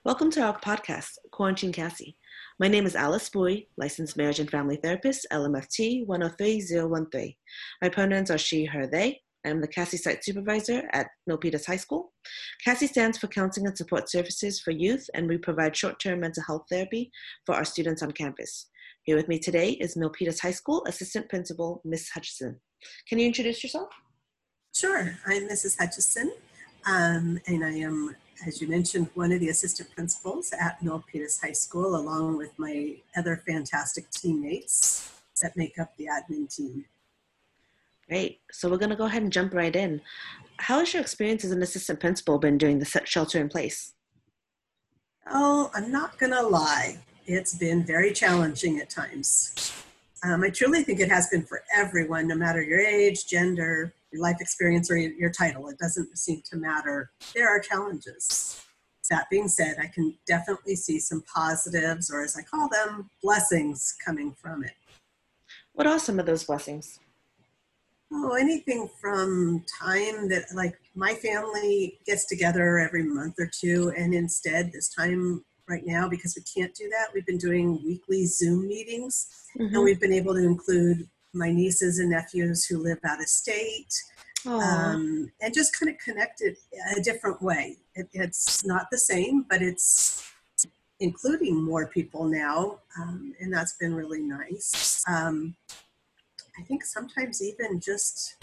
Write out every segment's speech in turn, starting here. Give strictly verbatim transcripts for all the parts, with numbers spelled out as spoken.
Welcome to our podcast, Quarantine Cassie. My name is Alice Bowie, licensed marriage and family therapist, L M F T one oh three zero one three. My pronouns are she, her, they. I am the Cassie Site Supervisor at Milpitas High School. Cassie stands for Counseling and Support Services for Youth, and we provide short-term mental health therapy for our students on campus. Here with me today is Milpitas High School Assistant Principal, Miz Hutchison. Can you introduce yourself? Sure, I'm Missus Hutchison, um, and I am, as you mentioned, one of the assistant principals at Milpitas High School, along with my other fantastic teammates that make up the admin team. Great. So we're going to go ahead and jump right in. How has your experience as an assistant principal been during the shelter in place? Oh, I'm not going to lie. It's been very challenging at times. Um, I truly think it has been for everyone, no matter your age, gender, your life experience, or your, your title. It doesn't seem to matter. There are challenges. That being said, I can definitely see some positives, or as I call them, blessings coming from it. What are some of those blessings? Oh, anything from time that, like, my family gets together every month or two, and instead this time right now, because we can't do that, we've been doing weekly Zoom meetings, mm-hmm. and we've been able to include my nieces and nephews who live out of state, um, and just kind of connect it a different way. It, it's not the same, but it's including more people now, um, and that's been really nice. Um, I think sometimes even just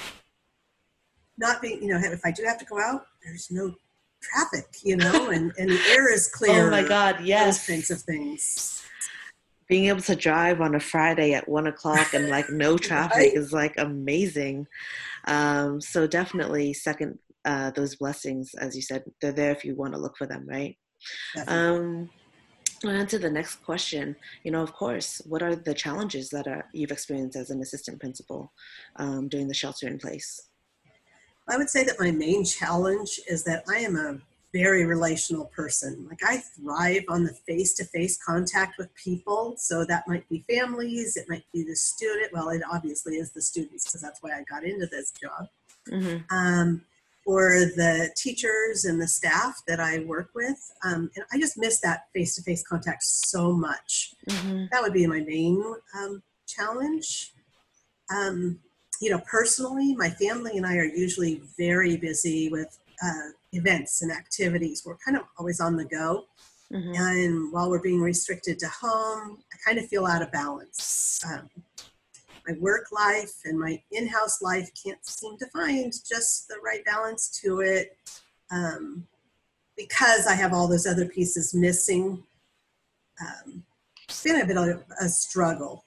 not being, you know, if I do have to go out, there's no traffic, you know, and, and the air is clear. Oh my God, yes. Those kinds of things. Being able to drive on a Friday at one o'clock and like no traffic right? is like amazing. Um, so definitely second uh, those blessings, as you said, they're there if you want to look for them, right? Definitely. Um, on to the next question. You know, of course, what are the challenges that are, you've experienced as an assistant principal um, during the shelter in place? I would say that my main challenge is that I am a very relational person. Like, I thrive on the face-to-face contact with people. So that might be families, it might be the student. Well, it obviously is the students, because that's why I got into this job. Mm-hmm. Um, or the teachers and the staff that I work with. Um, and I just miss that face-to-face contact so much. Mm-hmm. That would be my main um, challenge. Um, you know, personally, my family and I are usually very busy with uh, events and activities. We're kind of always on the go. Mm-hmm. And while we're being restricted to home, I kind of feel out of balance. Um, My work life and my in-house life can't seem to find just the right balance to it um, because I have all those other pieces missing. Um, it's been a bit of a struggle.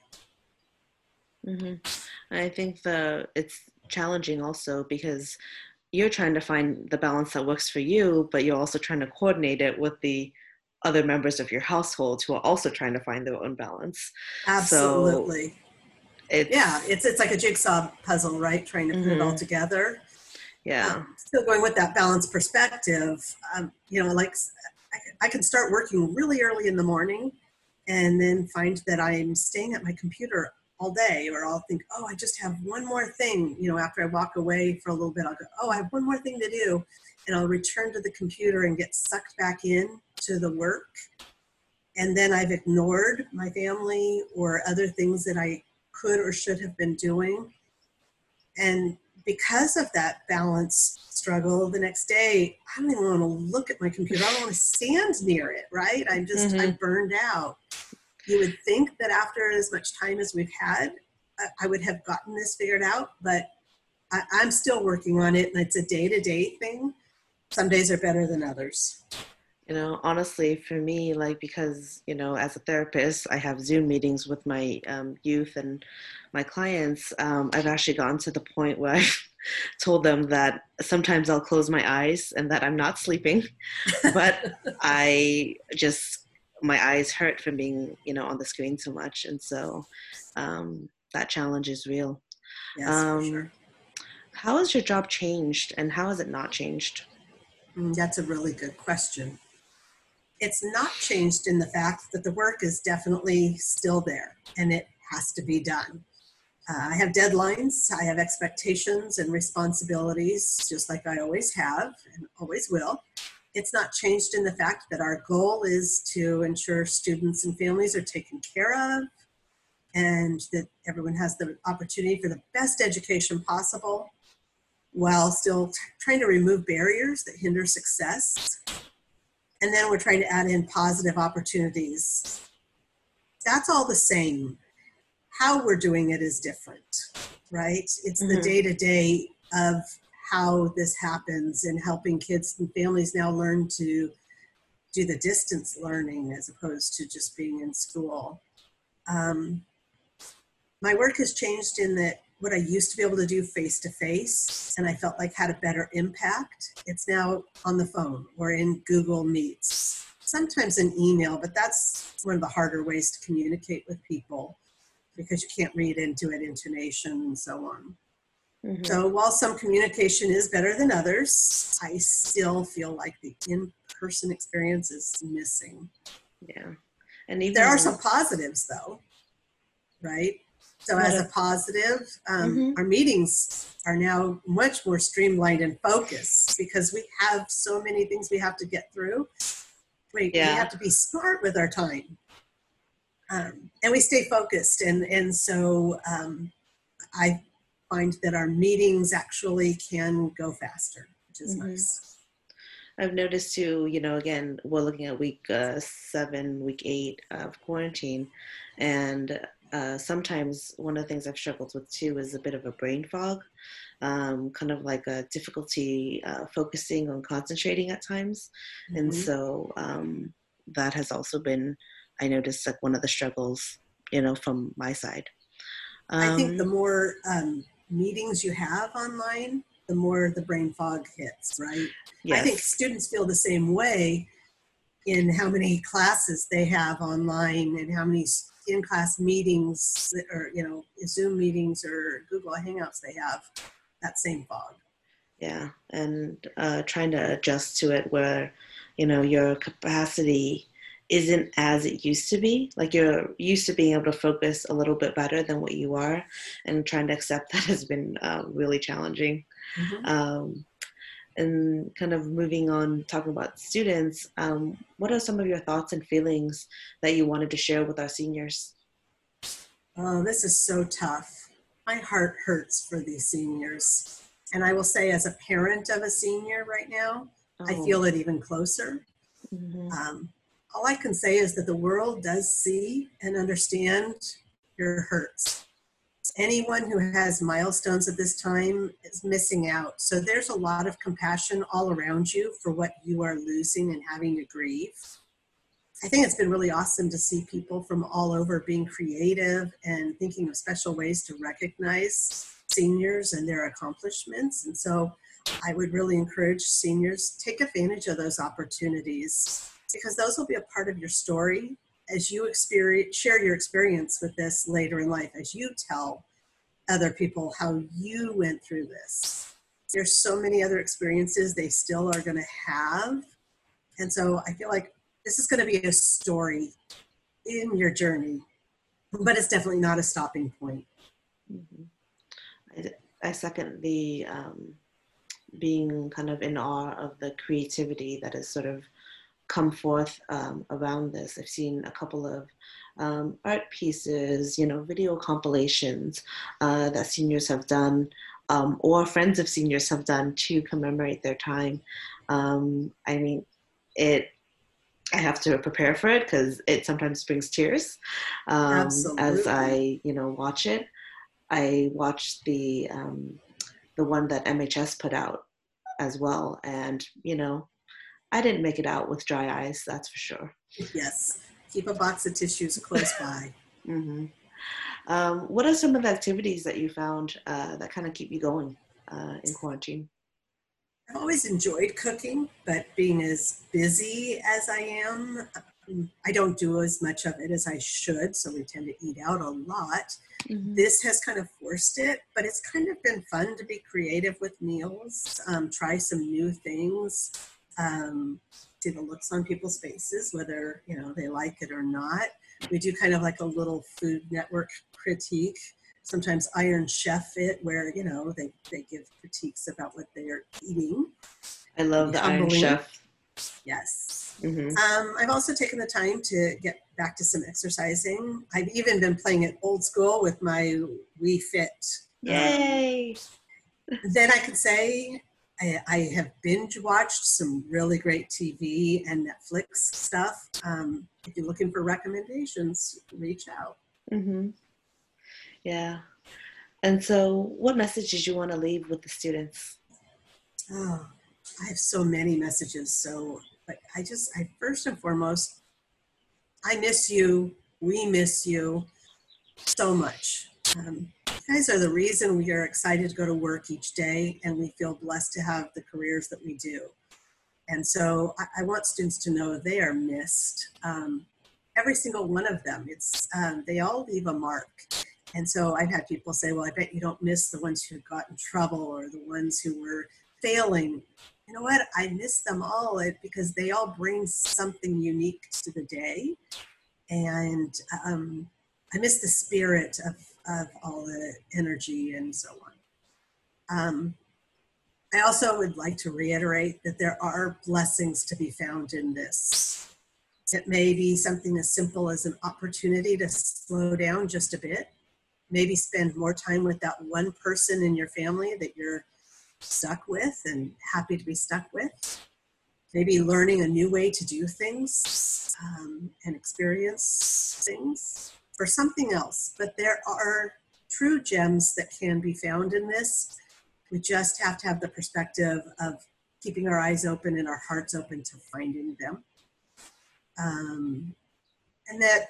Mm-hmm. I think the it's challenging also because you're trying to find the balance that works for you, but you're also trying to coordinate it with the other members of your household who are also trying to find their own balance. Absolutely. So, It's, yeah, it's it's like a jigsaw puzzle, right? Trying to put mm-hmm. it all together. Yeah. Um, still going with that balanced perspective. Um, you know, like I, I can start working really early in the morning and then find that I'm staying at my computer all day, or I'll think, oh, I just have one more thing. You know, after I walk away for a little bit, I'll go, oh, I have one more thing to do. And I'll return to the computer and get sucked back in to the work. And then I've ignored my family or other things that I could or should have been doing. And because of that balance struggle, the next day, I don't even want to look at my computer. I don't want to stand near it, right? I'm just, mm-hmm. I'm burned out. You would think that after as much time as we've had, I, I would have gotten this figured out, but I, I'm still working on it, and it's a day-to-day thing. Some days are better than others. You know, honestly, for me, like, because, you know, as a therapist, I have Zoom meetings with my um, youth and my clients. Um, I've actually gotten to the point where I've told them that sometimes I'll close my eyes and that I'm not sleeping, but I just, my eyes hurt from being, you know, on the screen so much. And so um, that challenge is real. Yes, um, for sure. How has your job changed and how has it not changed? Mm, that's a really good question. It's not changed in the fact that the work is definitely still there and it has to be done. Uh, I have deadlines, I have expectations and responsibilities, just like I always have and always will. It's not changed in the fact that our goal is to ensure students and families are taken care of and that everyone has the opportunity for the best education possible while still trying to remove barriers that hinder success. And then we're trying to add in positive opportunities. That's all the same. How we're doing it is different, right? It's mm-hmm. the day-to-day of how this happens and helping kids and families now learn to do the distance learning as opposed to just being in school. Um, my work has changed in that what I used to be able to do face-to-face and I felt like had a better impact, it's now on the phone or in Google Meets, sometimes in email, but that's one of the harder ways to communicate with people because you can't read into it, intonation and so on. Mm-hmm. So while some communication is better than others, I still feel like the in-person experience is missing. Yeah. And even there are some positives though, right? So as a positive, um, mm-hmm. our meetings are now much more streamlined and focused because we have so many things we have to get through. We, yeah. we have to be smart with our time. Um, and we stay focused. And, and so um, I find that our meetings actually can go faster, which is mm-hmm. nice. I've noticed too, you know, again, we're looking at week uh, seven, week eight of quarantine. And uh, sometimes one of the things I've struggled with too is a bit of a brain fog, um, kind of like a difficulty uh, focusing on concentrating at times. Mm-hmm. And so um, that has also been, I noticed, like one of the struggles, you know, from my side. Um, I think the more um, meetings you have online, the more the brain fog hits, right? Yes. I think students feel the same way in how many classes they have online and how many in-class meetings or, you know, Zoom meetings or Google Hangouts they have, that same fog. Yeah, and uh, trying to adjust to it where, you know, your capacity isn't as it used to be. Like you're used to being able to focus a little bit better than what you are, and trying to accept that has been uh, really challenging. Mm-hmm. Um, and kind of moving on, talking about students, um, what are some of your thoughts and feelings that you wanted to share with our seniors? Oh, this is so tough. My heart hurts for these seniors. And I will say as a parent of a senior right now, oh. I feel it even closer. Mm-hmm. Um, all I can say is that the world does see and understand your hurts. Anyone who has milestones at this time is missing out. So there's a lot of compassion all around you for what you are losing and having to grieve. I think it's been really awesome to see people from all over being creative and thinking of special ways to recognize seniors and their accomplishments. And so I would really encourage seniors, take advantage of those opportunities because those will be a part of your story as you experience, share your experience with this later in life, as you tell other people how you went through this. There's so many other experiences they still are going to have. And so I feel like this is going to be a story in your journey, but it's definitely not a stopping point. Mm-hmm. I, I second the um, being kind of in awe of the creativity that has sort of come forth um, around this. I've seen a couple of um, art pieces, you know, video compilations uh, that seniors have done um, or friends of seniors have done to commemorate their time. Um, I mean, it, I have to prepare for it because it sometimes brings tears um, as I, you know, watch it. I watched the um, the one that M H S put out as well, and you know, I didn't make it out with dry eyes, that's for sure. Yes, keep a box of tissues close by. Mm-hmm. Um, what are some of the activities that you found uh, that kind of keep you going uh, in quarantine? I've always enjoyed cooking, but being as busy as I am, I don't do as much of it as I should, so we tend to eat out a lot. Mm-hmm. This has kind of forced it, but it's kind of been fun to be creative with meals, um, try some new things, um, see the looks on people's faces, whether you know they like it or not. We do kind of like a little Food Network critique. Sometimes Iron Chef it, where, you know, they, they give critiques about what they are eating. I love the Iron Chef Yes. Mm-hmm. Um, I've also taken the time to get back to some exercising. I've even been playing it old school with my Wii Fit. Yay! Um, then I could say I, I have binge watched some really great T V and Netflix stuff. Um, if you're looking for recommendations, reach out. Mm-hmm. Yeah. And so what message did you want to leave with the students? Oh, I have so many messages. So, but I just, I first and foremost, I miss you. We miss you so much. Um, you guys are the reason we are excited to go to work each day, and we feel blessed to have the careers that we do. And so I, I want students to know they are missed. Um, every single one of them. It's um, they all leave a mark. And so I've had people say, well, I bet you don't miss the ones who got in trouble or the ones who were failing. You know what? I miss them all because they all bring something unique to the day. And um, I miss the spirit of, of all the energy and so on. Um, I also would like to reiterate that there are blessings to be found in this. It may be something as simple as an opportunity to slow down just a bit, maybe spend more time with that one person in your family that you're stuck with and happy to be stuck with. Maybe learning a new way to do things um, and experience things or something else. But there are true gems that can be found in this. We just have to have the perspective of keeping our eyes open and our hearts open to finding them. Um, and that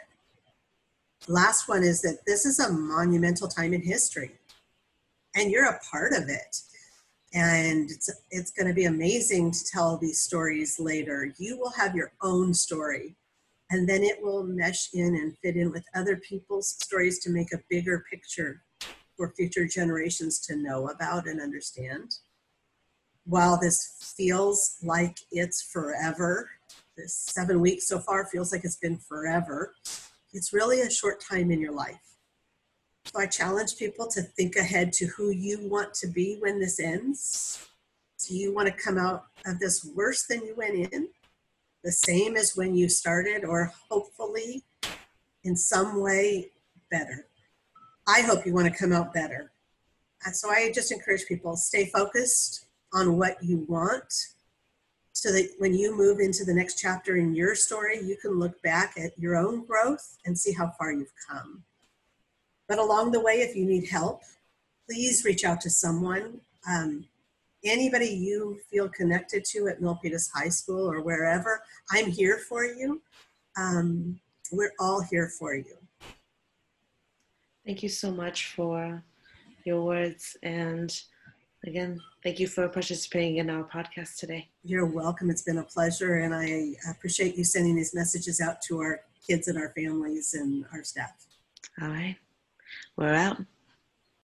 last one is that this is a monumental time in history, and you're a part of it. And it's, it's going to be amazing to tell these stories later. You will have your own story, and then it will mesh in and fit in with other people's stories to make a bigger picture for future generations to know about and understand. While this feels like it's forever, this seven weeks so far feels like it's been forever, it's really a short time in your life. So I challenge people to think ahead to who you want to be when this ends. Do you want to come out of this worse than you went in? The same as when you started, or hopefully in some way better? I hope you want to come out better. And so I just encourage people, stay focused on what you want so that when you move into the next chapter in your story, you can look back at your own growth and see how far you've come. But along the way, if you need help, please reach out to someone. Um, anybody you feel connected to at Milpitas High School or wherever, I'm here for you. Um, we're all here for you. Thank you so much for your words. And again, thank you for participating in our podcast today. You're welcome. It's been a pleasure. And I appreciate you sending these messages out to our kids and our families and our staff. All right. We're out.